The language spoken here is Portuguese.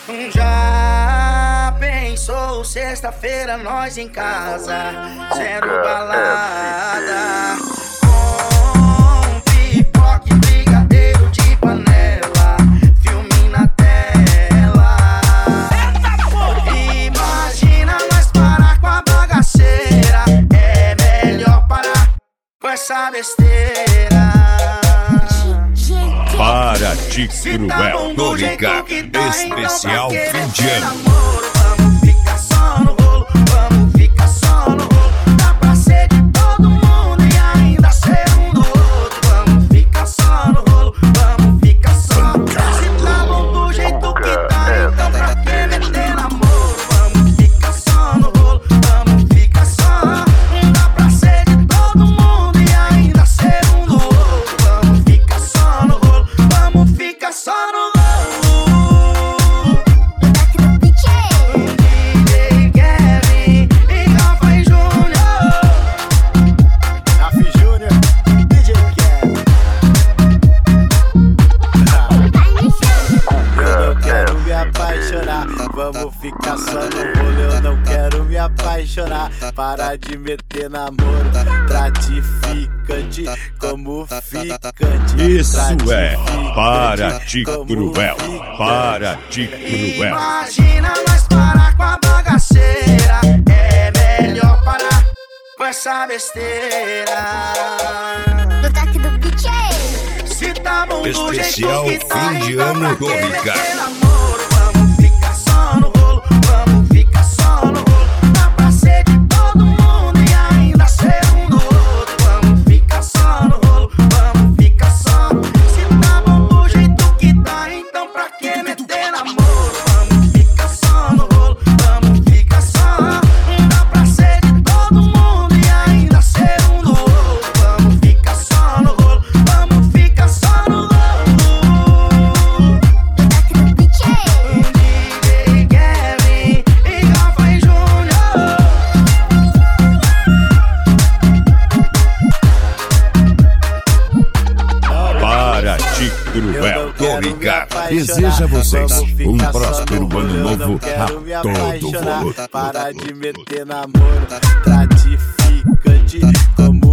Já pensou sexta-feira nós em casa, zero balada, com pipoca e brigadeiro de panela, filme na tela. Imagina nós parar com a bagaceira, é melhor parar com essa besteira. Para de cruel, tô ligado. Especial fim de ano. Vamos ficar só no rolo, vamos ficar só no rolo. Dá pra ser de todo mundo e ainda ser um do outro. Vamos ficar só no rolo, vamos ficar só no rolo. Se tá bom do jeito que tá, então pra que meter namoro? Vamos ficar só no rolo, vamos ficar só. Dá pra ser de todo mundo e ainda ser um do outro. Vamos ficar só no rolo, vamos ficar só no rolo. Vamos ficar só no rolo, eu não quero me apaixonar. Para de meter namoro, gratificante como ficante. Isso é para de cruel, para de cruel. Imagina nós parar com a bagaceira, é melhor parar com essa besteira. No toque do beat. Se tá bom do Especial jeito que tá, fim de então ano pra do que Ricardo. meter namoro? Vamos ficar só no rolo, vamos ficar só no rolo. Dá pra ser de todo mundo e ainda ser um do outro. Vamos ficar só no rolo, vamos ficar só. Se tá bom do jeito que tá, então pra que meter namoro? Vamos ficar só no rolo, vamos ficar só. Dá pra ser de todo mundo e ainda ser um do outro. Vamos ficar só no rolo, vamos ficar só no rolo. DJ Kevin e Rafa Júnior. Para de cruel, tô ligado. Deseja a vocês um próspero ano novo a todo volume. Para de meter namoro, gratificante como